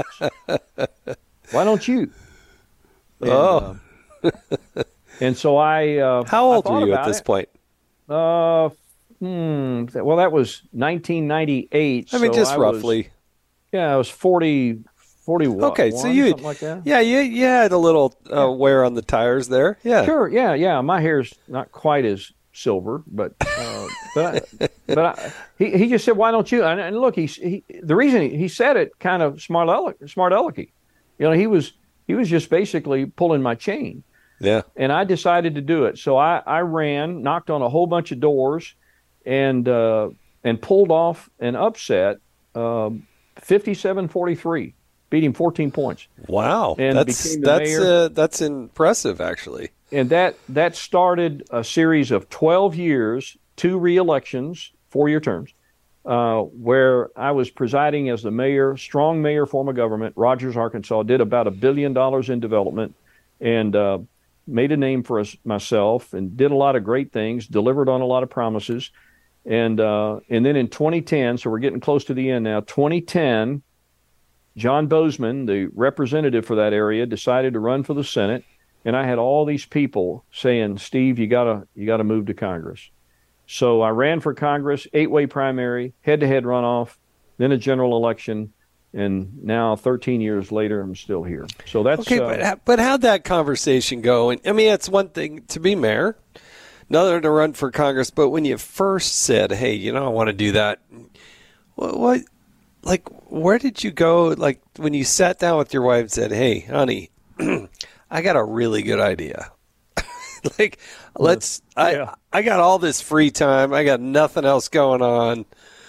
Why don't you? And, oh. uh, and so I. Uh, How old I were you at about this it. point? Uh, hmm, well, that was nineteen ninety-eight. I mean, so just I roughly. Was, yeah, I was forty, forty-one. Okay, so you, something like that. yeah, you, you had a little uh, wear on the tires there. Yeah, Sure, yeah, yeah. My hair's not quite as silver, but uh, but I, but I, he he just said, "Why don't you?" And, and look, he, he the reason he, he said it kind of smart aleck, smart alecky. You know, he was he was just basically pulling my chain. Yeah. And I decided to do it. So I, I ran, knocked on a whole bunch of doors, and uh, and pulled off an upset, um, fifty-seven forty-three, beat him fourteen points. Wow, and that's became the that's mayor. uh, that's impressive, actually. And that that started a series of twelve years, two re-elections, four-year terms, uh, where I was presiding as the mayor, strong mayor form of government, Rogers, Arkansas, did about a billion dollars in development, and uh, made a name for us, myself, and did a lot of great things, delivered on a lot of promises. And uh, and then in twenty ten, so we're getting close to the end now, twenty ten, John Bozeman, the representative for that area, decided to run for the Senate. And I had all these people saying, Steve, you gotta you gotta move to Congress. So I ran for Congress, eight-way primary, head-to-head runoff, then a general election, and now thirteen years later, I'm still here. So that's okay. Uh, but but how'd that conversation go? And I mean, it's one thing to be mayor, another to run for Congress. But when you first said, "Hey, you know, I want to do that," what, what, like, where did you go? Like when you sat down with your wife and said, "Hey, honey, I got a really good idea." Like, let's. Yeah. I I got all this free time. I got nothing else going on.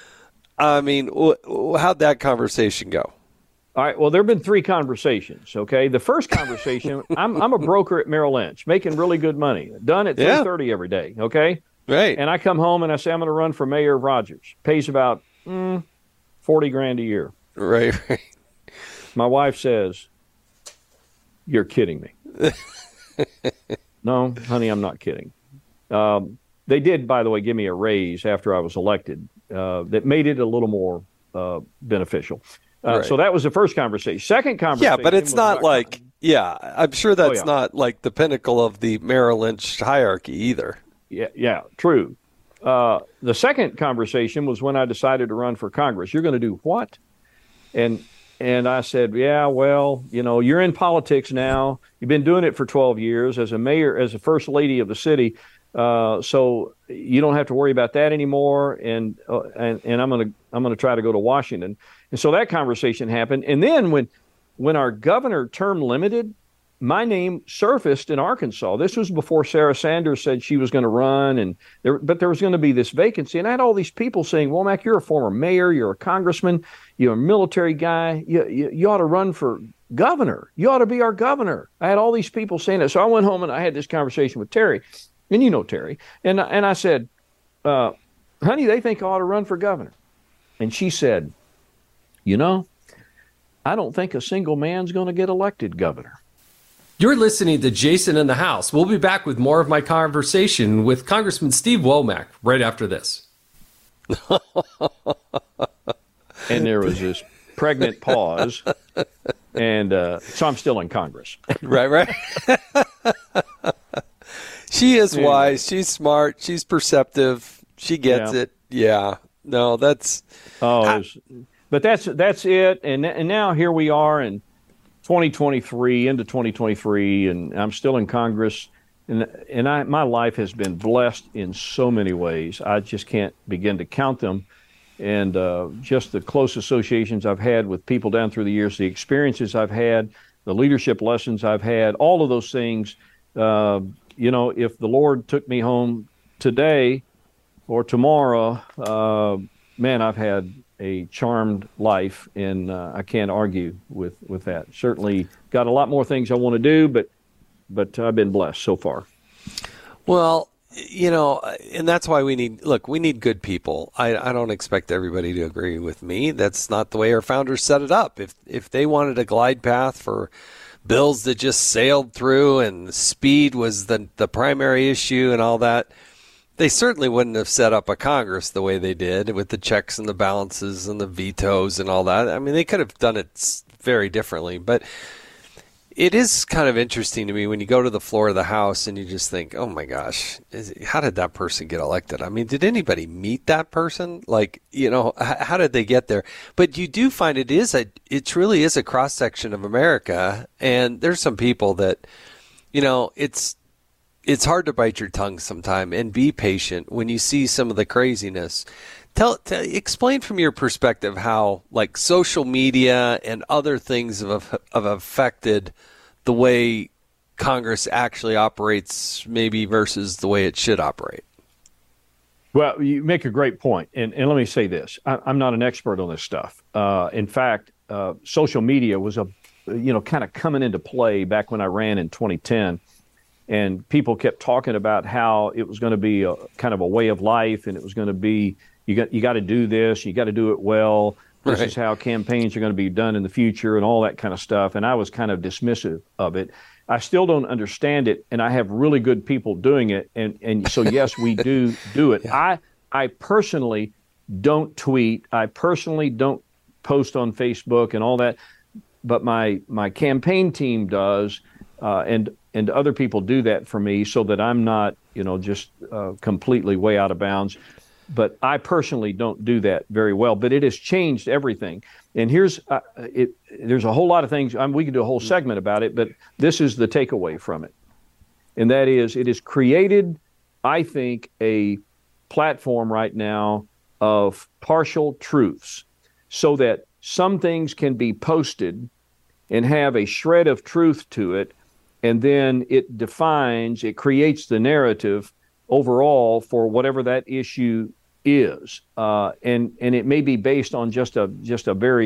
I mean, wh- how'd that conversation go? All right. Well, there have been three conversations. Okay. The first conversation, I'm I'm a broker at Merrill Lynch, making really good money, done at Yeah. three thirty every day. Okay. Right. And I come home and I say I'm going to run for mayor of Rogers. Pays about mm, forty grand a year. Right. Right. My wife says, "You're kidding me." No, honey, I'm not kidding. Um, they did, by the way, give me a raise after I was elected. Uh, that made it a little more uh, beneficial. Uh, Right. So that was the first conversation. Second conversation. Yeah, but it's was not about- like, yeah, I'm sure that's yeah. not like the pinnacle of the Merrill Lynch hierarchy either. Yeah, yeah, true. Uh, the second conversation was when I decided to run for Congress. You're going to do what? And and I said, yeah, well, you know, you're in politics now. You've been doing it for twelve years as a mayor, as a first lady of the city. Uh, so you don't have to worry about that anymore. And uh, and and I'm gonna I'm gonna try to go to Washington. And so that conversation happened. And then when when our governor term limited, my name surfaced in Arkansas. This was before Sarah Sanders said she was going to run, and there, but there was going to be this vacancy. And I had all these people saying, "Womack, you're a former mayor, you're a congressman, you're a military guy. You, you, you ought to run for governor. You ought to be our governor." I had all these people saying that. So I went home and I had this conversation with Terry, and you know Terry, and and I said, uh, "Honey, they think I ought to run for governor," and she said, "You know, I don't think a single man's going to get elected governor." You're listening to Jason in the House. We'll be back with more of my conversation with Congressman Steve Womack right after this. And there was this pregnant pause, and uh, so I'm still in Congress. Right, right. She is wise. She's smart. She's perceptive. She gets Yeah. it. Yeah. No, that's. Oh, it was, but that's that's it. And and now here we are in twenty twenty-three, into twenty twenty-three, and I'm still in Congress. And and I my life has been blessed in so many ways. I just can't begin to count them. And uh, just the close associations I've had with people down through the years, the experiences I've had, the leadership lessons I've had, all of those things. Uh, you know, if the Lord took me home today or tomorrow, uh, man, I've had a charmed life, and uh, I can't argue with, with that. Certainly got a lot more things I want to do, but but I've been blessed so far. Well, you know, and that's why we need, look, we need good people. I, I don't expect everybody to agree with me. That's not the way our founders set it up. If if they wanted a glide path for bills that just sailed through and speed was the, the primary issue and all that. They certainly wouldn't have set up a Congress the way they did with the checks and the balances and the vetoes and all that. I mean, they could have done it very differently. But it is kind of interesting to me when you go to the floor of the House and you just think, oh, my gosh, is, how did that person get elected? I mean, did anybody meet that person? Like, you know, h- how did they get there? But you do find it is a, it truly is a cross-section of America. And there's some people that, you know, it's, It's hard to bite your tongue sometime and be patient when you see some of the craziness. Tell, tell, explain from your perspective how, like, social media and other things have, have affected the way Congress actually operates, maybe versus the way it should operate. Well, you make a great point, and and let me say this: I, I'm not an expert on this stuff. Uh, in fact, uh, social media was a, you know, kind of coming into play back when I ran in twenty ten. And people kept talking about how it was going to be a kind of a way of life, and it was going to be you got you got to do this, you got to do it well. This right. is how campaigns are going to be done in the future, and all that kind of stuff. And I was kind of dismissive of it. I still don't understand it, and I have really good people doing it. And and so yes, we do do it. Yeah. I I personally don't tweet. I personally don't post on Facebook and all that, but my my campaign team does, uh, and. And other people do that for me so that I'm not, you know, just uh, completely way out of bounds. But I personally don't do that very well. But it has changed everything. And here's uh, it. There's a whole lot of things. I mean, we could do a whole segment about it, but this is the takeaway from it. And that is it has created, I think, a platform right now of partial truths so that some things can be posted and have a shred of truth to it. And then it defines, it creates the narrative overall for whatever that issue is, uh, and and it may be based on just a just a very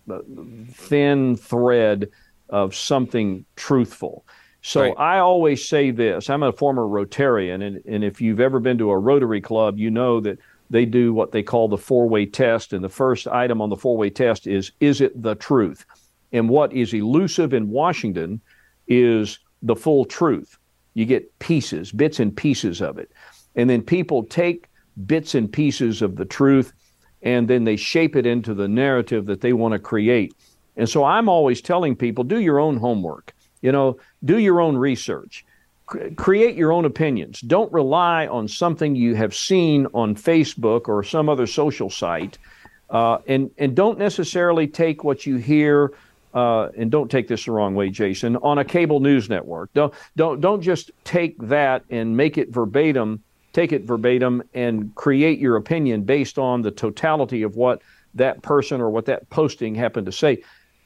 thin thread of something truthful. So right. I always say this: I'm a former Rotarian, and and if you've ever been to a Rotary Club, you know that they do what they call the four-way test, and the first item on the four-way test is is it the truth? And what is elusive in Washington is the full truth. You get pieces, bits and pieces of it. And then people take bits and pieces of the truth, and then they shape it into the narrative that they want to create. And so I'm always telling people, do your own homework. You know, do your own research. C- create your own opinions. Don't rely on something you have seen on Facebook or some other social site. Uh, and, and don't necessarily take what you hear Uh, and don't take this the wrong way, Jason, on a cable news network. Don't don't don't just take that and make it verbatim, take it verbatim and create your opinion based on the totality of what that person or what that posting happened to say.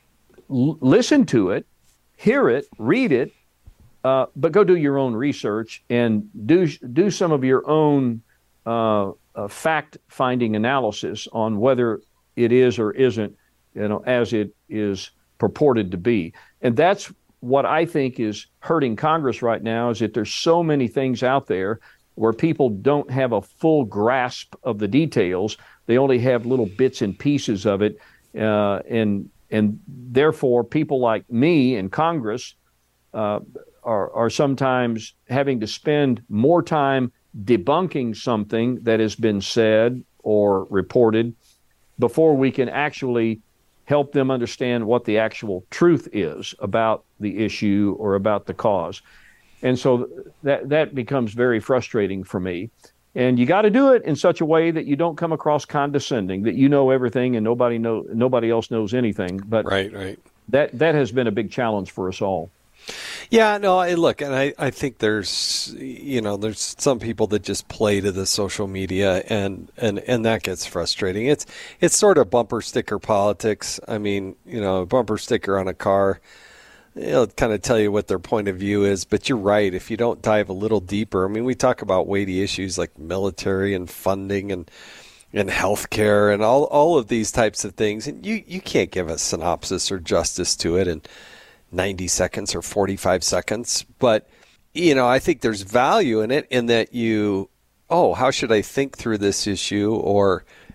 L- listen to it, hear it, read it, uh, but go do your own research and do do some of your own uh, uh, fact-finding analysis on whether it is or isn't, you know, as it is purported to be. And that's what I think is hurting Congress right now, is that there's so many things out there where people don't have a full grasp of the details. They only have little bits and pieces of it. Uh, and and therefore, people like me in Congress uh, are, are sometimes having to spend more time debunking something that has been said or reported before we can actually help them understand what the actual truth is about the issue or about the cause. And so that that becomes very frustrating for me. And you got to do it in such a way that you don't come across condescending, that you know everything and nobody know nobody else knows anything. But right, right. That that has been a big challenge for us all. Yeah, no, I look, and I, I think there's, you know, there's some people that just play to the social media, and, and, and that gets frustrating. It's it's sort of bumper sticker politics. I mean, you know, a bumper sticker on a car, it'll kind of tell you what their point of view is. But you're right, if you don't dive a little deeper, I mean, we talk about weighty issues like military and funding and and healthcare and all all of these types of things, and you, you can't give a synopsis or justice to it and ninety seconds or forty-five seconds. But, you know, I think there's value in it in that you, oh, how should I think through this issue? Or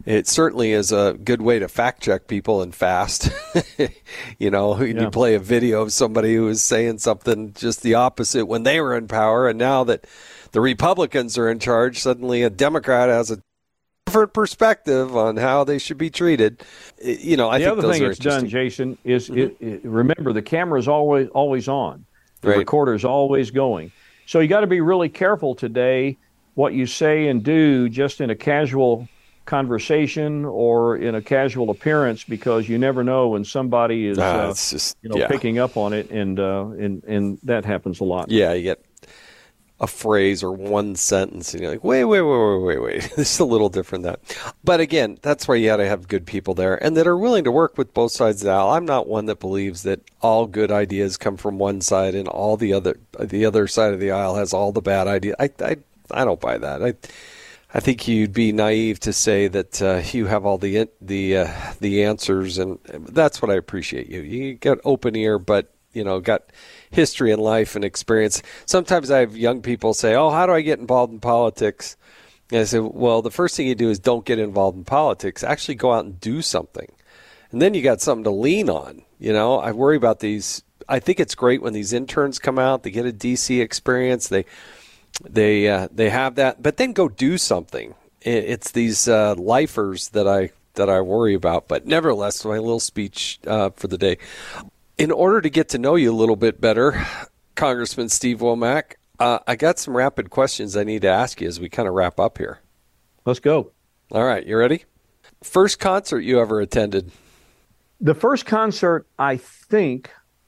it certainly is a good way to fact check people and fast. You know, yeah. You play a video of somebody who was saying something just the opposite when they were in power, and now that the Republicans are in charge, suddenly a Democrat has a different perspective on how they should be treated. You know, I the think other those thing are it's done, Jason, is mm-hmm. it, it, remember the camera's always always on, the right. recorder's always going. So you got to be really careful today what you say and do just in a casual conversation or in a casual appearance, because you never know when somebody is uh, uh, just, you know yeah. picking up on it, and uh, and and that happens a lot. Yeah, you get a phrase or one sentence, and you're like, wait, wait, wait, wait, wait, wait. This is a little different than that. But again, that's why you got to have good people there and that are willing to work with both sides of the aisle. I'm not one that believes that all good ideas come from one side and all the other the other side of the aisle has all the bad ideas. I I, I don't buy that. I I think you'd be naive to say that uh, you have all the the uh, the answers, and that's what I appreciate you. You got open ear, but you know, got history in life and experience. Sometimes I have young people say, oh, how do I get involved in politics? And I say, well, the first thing you do is don't get involved in politics. Actually go out and do something. And then you got something to lean on. You know, I worry about these. I think it's great when these interns come out, they get a D C experience, they they uh, they have that, but then go do something. It's these uh, lifers that I that I worry about. But nevertheless, my little speech uh, for the day. In order to get to know you a little bit better, Congressman Steve Womack, uh, I got some rapid questions I need to ask you as we kind of wrap up here. Let's go. All right, you ready? First concert you ever attended? The first concert, I think,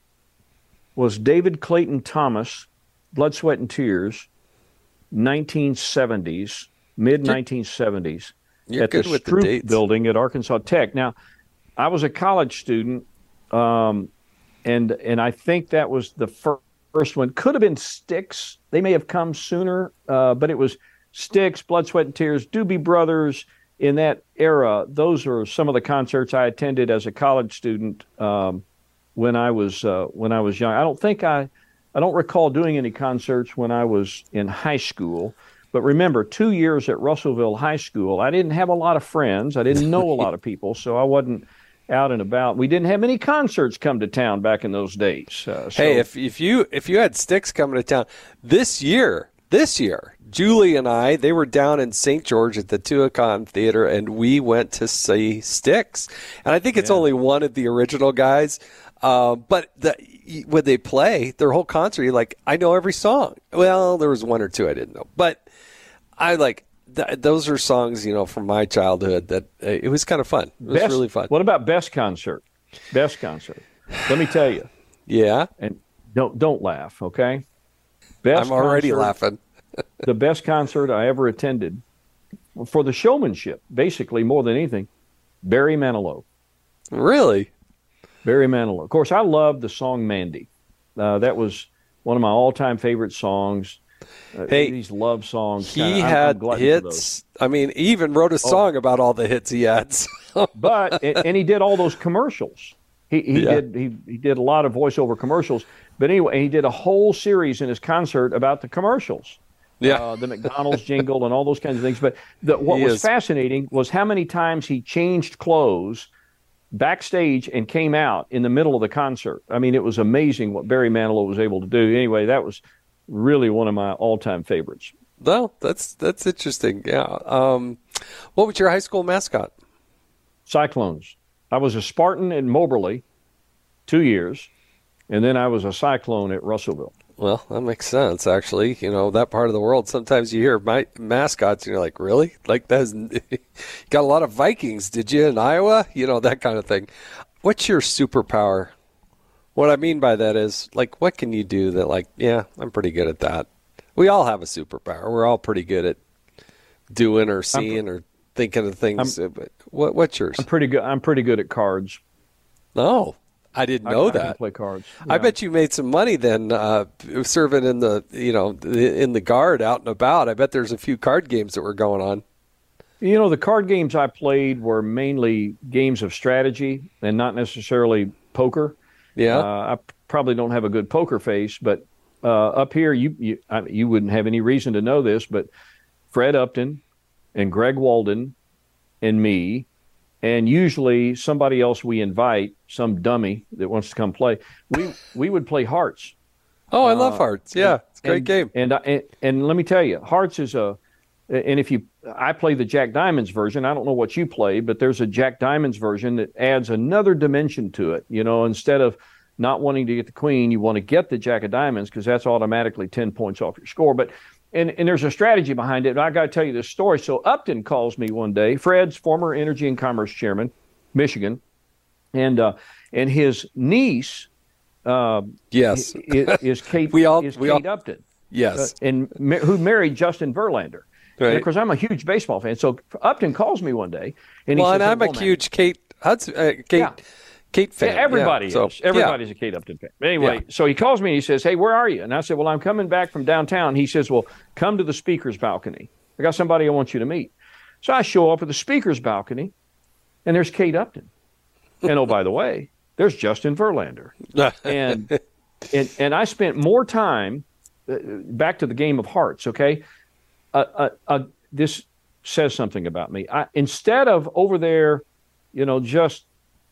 was David Clayton Thomas, Blood, Sweat, and Tears, nineteen seventies, mid nineteen seventies, at the Stroop Building at Arkansas Tech. Now, I was a college student, um, and and I think that was the fir- first one. Could have been Styx. They may have come sooner, uh, but it was Styx, Blood, Sweat, and Tears, Doobie Brothers. In that era, those are some of the concerts I attended as a college student um, when I was uh, when I was young. I don't think I, I don't recall doing any concerts when I was in high school. But remember, two years at Russellville High School, I didn't have a lot of friends. I didn't know a lot of people, so I wasn't out and about. We didn't have many concerts come to town back in those days. Uh, so. Hey, if if you if you had Styx coming to town this year, this year. Julie and I, they were down in Saint George at the Tuacahn Theater, and we went to see Styx. And I think it's yeah. only one of the original guys. Uh, but the, when they play their whole concert, you're like, I know every song. Well, there was one or two I didn't know. But I like, th- those are songs, you know, from my childhood that uh, it was kind of fun. It was best, really fun. What about best concert? Best concert. Let me tell you. Yeah? And don't don't laugh, okay? Best I'm already concert, laughing. The best concert I ever attended for the showmanship, basically, more than anything, Barry Manilow. Really? Barry Manilow. Of course, I loved the song Mandy. Uh, that was one of my all-time favorite songs. Uh, hey, these love songs. He kinda, had I'm, I'm hits. I mean, he even wrote a song oh. about all the hits he had. but and, and he did all those commercials. He he yeah. did he, he did a lot of voiceover commercials. But anyway, he did a whole series in his concert about the commercials. Yeah, uh, the McDonald's jingle and all those kinds of things. But the, what he was is. fascinating was how many times he changed clothes backstage and came out in the middle of the concert. I mean, it was amazing what Barry Manilow was able to do. Anyway, that was really one of my all-time favorites. Well, that's that's interesting. Yeah. Um, what was your high school mascot? Cyclones. I was a Spartan in Moberly two years, and then I was a Cyclone at Russellville. Well, that makes sense, actually. You know, that part of the world, sometimes you hear my mascots, and you're like, really? Like, that's, got a lot of Vikings, did you, in Iowa? You know, that kind of thing. What's your superpower? What I mean by that is, like, what can you do that, like, yeah, I'm pretty good at that? We all have a superpower. We're all pretty good at doing or seeing or thinking of things. I'm, but what, what's yours? I'm pretty good. I'm pretty good at cards. Oh. I didn't know I, that. I can play cards. Yeah. I bet you made some money then, uh, serving in the you know in the guard out and about. I bet there's a few card games that were going on. You know, the card games I played were mainly games of strategy and not necessarily poker. Yeah, uh, I probably don't have a good poker face, but uh, up here you you I, you wouldn't have any reason to know this, but Fred Upton and Greg Walden and me, and usually somebody else we invite, some dummy that wants to come play, we we would play Hearts. Oh, I love Uh, Hearts. Yeah, it's a great and, game. And, and and let me tell you, Hearts is a, and if you, I play the Jack Diamonds version. I don't know what you play, but there's a Jack Diamonds version that adds another dimension to it. You know, instead of not wanting to get the queen, you want to get the Jack of Diamonds because that's automatically ten points off your score. But and and there's a strategy behind it. And I got to tell you this story. So Upton calls me one day. Fred's former Energy and Commerce Chairman, Michigan, and uh, and his niece. Uh, yes, is, is Kate. we all, is we Kate all, Upton. Yes, uh, and ma- who married Justin Verlander. Right. And of course, I'm a huge baseball fan. So Upton calls me one day, and he well, says, and I'm "Well, a man, huge Kate Hudson, uh, Kate, Yeah. Kate fan. yeah, everybody yeah. So, is. Everybody's a Kate Upton fan. But anyway, Yeah. so he calls me and he says, "Hey, where are you?" And I said, "Well, I'm coming back from downtown." He says, "Well, come to the speaker's balcony. I got somebody I want you to meet." So I show up at the speaker's balcony, and there's Kate Upton. And oh, by the way, there's Justin Verlander. and and and I spent more time uh, back to the game of Hearts. Okay, uh, uh, uh, this says something about me. I, instead of over there, you know, just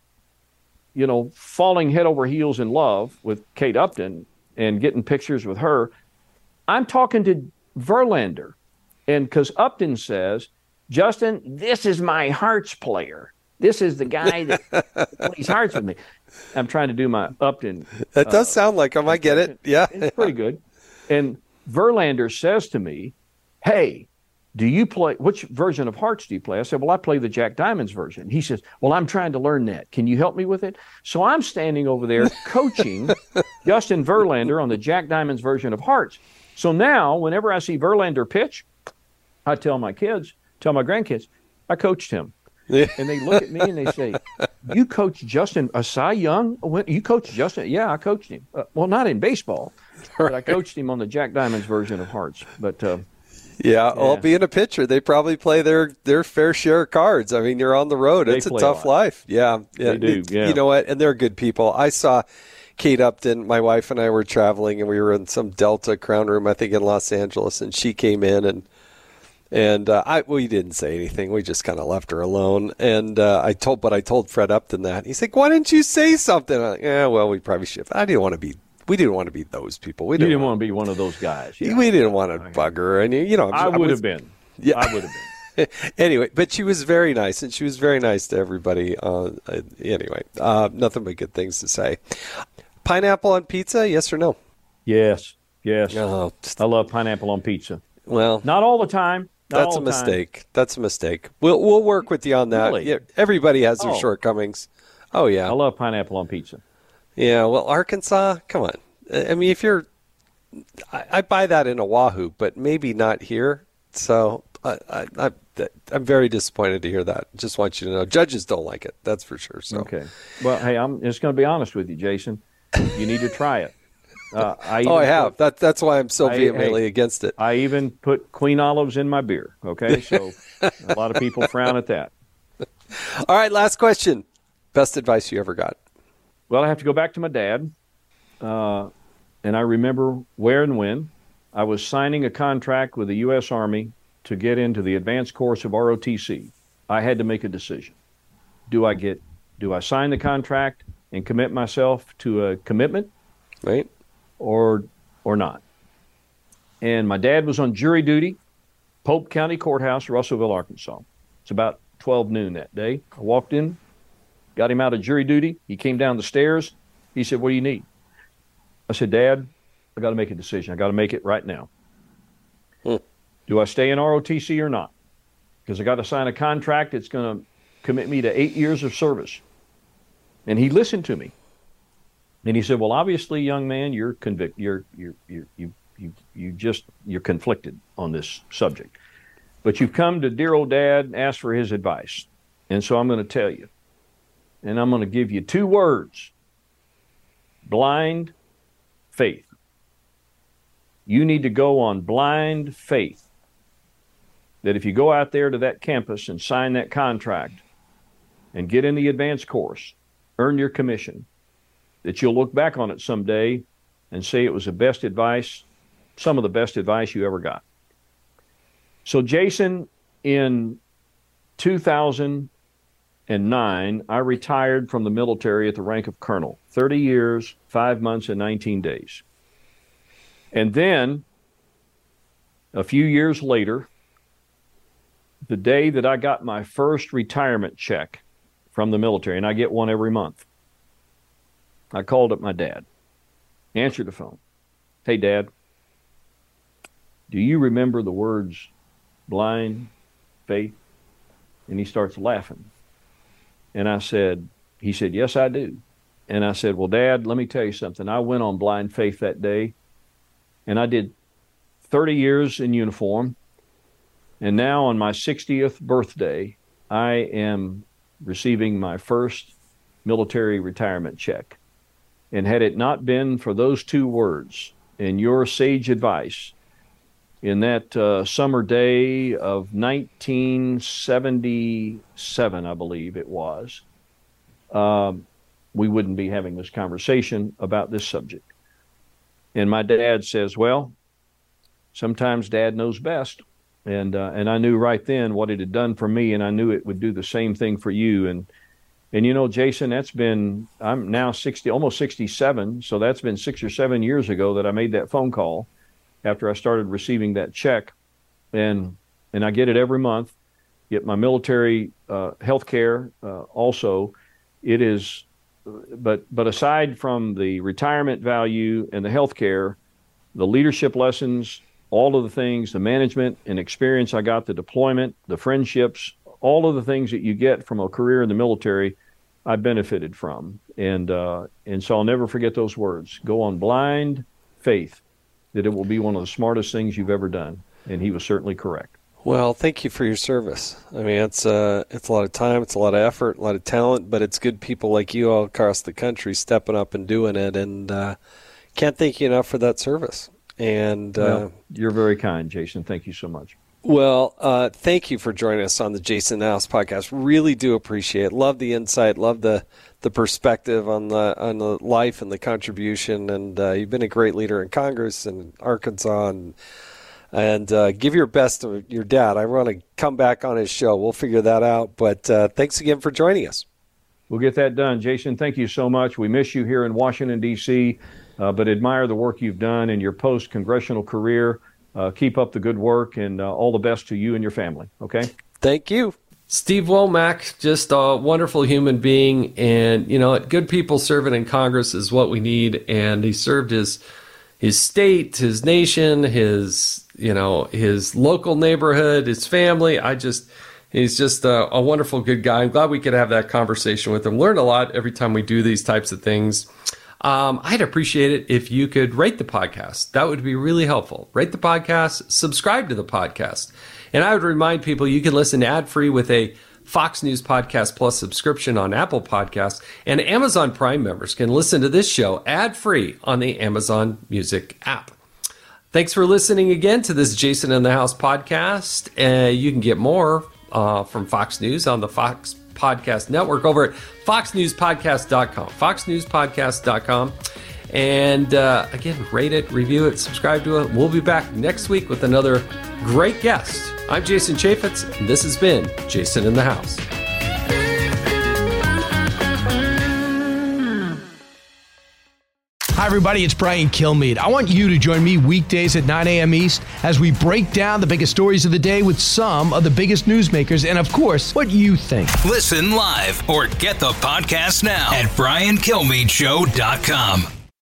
you know, falling head over heels in love with Kate Upton and getting pictures with her, I'm talking to Verlander, and because Upton says, "Justin, this is my Hearts player. This is the guy that plays Hearts with me." I'm trying to do my Upton. That does uh, sound like him. I get it. Yeah. It's pretty good. And Verlander says to me, "Hey, do you play, which version of Hearts do you play?" I said, "Well, I play the Jack Diamonds version." He says, "Well, I'm trying to learn that. Can you help me with it?" So I'm standing over there coaching Justin Verlander on the Jack Diamonds version of Hearts. So now, whenever I see Verlander pitch, I tell my kids, tell my grandkids, I coached him. Yeah. And they look at me and they say, "You coached Justin, a Cy Young? When, you coached Justin?" "Yeah, I coached him." Uh, well, not in baseball, but I coached him on the Jack Diamonds version of Hearts. But uh, Yeah, well, Yeah. being a pitcher, they probably play their, their fair share of cards. I mean, you're on the road. They It's a play tough a lot. life. Yeah, yeah. They do, It- yeah. You know what? And they're good people. I saw Kate Upton. My wife and I were traveling, and we were in some Delta Crown Room, I think, in Los Angeles, and she came in, and and uh, I we didn't say anything. We just kind of left her alone. And uh, I told, but I told Fred Upton that. He's like, "Why didn't you say something?" I'm like, yeah, well, we probably should. I didn't want to be. We didn't want to be those people. We you didn't, didn't want to be one of those guys. Yeah. We didn't want to bug her, and you know, I would was- have been. Yeah. I would have been. Anyway, but she was very nice, and she was very nice to everybody. Uh, uh, anyway, uh, nothing but good things to say. Pineapple on pizza, yes or no? Yes, yes. Oh, I love pineapple on pizza. well, Not all the time. Not that's all a the time. mistake. That's a mistake. We'll we'll work with you on that. Really? Yeah, everybody has their Oh. shortcomings. Oh yeah, I love pineapple on pizza. yeah. Well, Arkansas, come on. I mean, if you're, I, I buy that in Oahu, but maybe not here. So I, I, I, I'm very disappointed to hear that. Just want you to know, judges don't like it. That's for sure. So Okay. Well, hey, I'm just going to be honest with you, Jason. You need to try it. Uh, I Oh, I even have. put- That that's why I'm so I- vehemently hey, against it. I even put Queen Olives in my beer. Okay, so a lot of people frown at that. All right, last question. Best advice you ever got? Well, I have to go back to my dad, uh, and I remember where and when I was signing a contract with the U S Army to get into the advanced course of R O T C. I had to make a decision. Do I get? Do I sign the contract and commit myself to a commitment, Right? or or not? And my dad was on jury duty, Pope County Courthouse, Russellville, Arkansas. It's about twelve noon that day. I walked in, got him out of jury duty. He came down the stairs. He said, "What do you need?" I said, "Dad, I got to make a decision. I got to make it right now. Hmm. Do I stay in R O T C or not? Because I got to sign a contract that's going to commit me to eight years of service." And he listened to me. And he said, "Well, obviously, young man, you're convict. You're you're you're you you you just you're conflicted on this subject. But you've come to dear old Dad and asked for his advice. And so I'm going to tell you. And I'm going to give you two words. Blind faith. You need to go on blind faith. That if you go out there to that campus and sign that contract and get in the advanced course, earn your commission, that you'll look back on it someday and say it was the best advice, some of the best advice you ever got." So, Jason, in two thousand nine, I retired from the military at the rank of colonel. thirty years, five months, and nineteen days. And then, a few years later, the day that I got my first retirement check from the military, and I get one every month, I called up my dad, answered the phone. Hey, Dad, do you remember the words blind faith? And he starts laughing. And I said, he said, yes, I do. And I said, well, Dad, let me tell you something. I went on blind faith that day, and I did thirty years in uniform. And now on my sixtieth birthday, I am receiving my first military retirement check. And had it not been for those two words and your sage advice in that uh, summer day of nineteen seventy-seven, I believe it was, um, we wouldn't be having this conversation about this subject. And my dad says, well, sometimes Dad knows best. And uh, and I knew right then what it had done for me, and I knew it would do the same thing for you. And and you know, Jason, that's been, I'm now sixty, almost sixty-seven, so that's been six or seven years ago that I made that phone call after I started receiving that check. And and I get it every month, get my military uh, health care uh, also. It is, but but aside from the retirement value and the health care, the leadership lessons, all of the things, the management and experience I got, the deployment, the friendships, all of the things that you get from a career in the military, I benefited from. And uh, and so I'll never forget those words. Go on blind faith that it will be one of the smartest things you've ever done. And he was certainly correct. Well, thank you for your service. I mean, it's uh, it's a lot of time, it's a lot of effort, a lot of talent, but it's good people like you all across the country stepping up and doing it. And uh, can't thank you enough for that service. And well, uh, you're very kind, Jason. Thank you so much. Well, uh, thank you for joining us on the Jason in the House podcast. Really do appreciate it. Love the insight. Love the, the perspective on the on the life and the contribution. And uh, you've been a great leader in Congress and in Arkansas. And, and uh, give your best to your dad. I want to come back on his show. We'll figure that out. But uh, thanks again for joining us. We'll get that done. Jason, thank you so much. We miss you here in Washington, D C, uh, but admire the work you've done in your post-congressional career. Uh, keep up the good work, and uh, all the best to you and your family, okay? Thank you. Steve Womack, just a wonderful human being, and, you know, good people serving in Congress is what we need, and he served his his state, his nation, his, you know, his local neighborhood, his family. I just... He's just a, a wonderful, good guy. I'm glad we could have that conversation with him. Learn a lot every time we do these types of things. Um, I'd appreciate it if you could rate the podcast. That would be really helpful. Rate the podcast, subscribe to the podcast. And I would remind people you can listen ad-free with a Fox News Podcast Plus subscription on Apple Podcasts. And Amazon Prime members can listen to this show ad-free on the Amazon Music app. Thanks for listening again to this Jason in the House podcast. Uh, you can get more Uh, from Fox News on the Fox Podcast Network over at fox news podcast dot com. fox news podcast dot com. And uh, again, rate it, review it, subscribe to it. We'll be back next week with another great guest. I'm Jason Chaffetz, and this has been Jason in the House. Hi, everybody. It's Brian Kilmeade. I want you to join me weekdays at nine a.m. East as we break down the biggest stories of the day with some of the biggest newsmakers and, of course, what you think. Listen live or get the podcast now at brian kilmeade show dot com.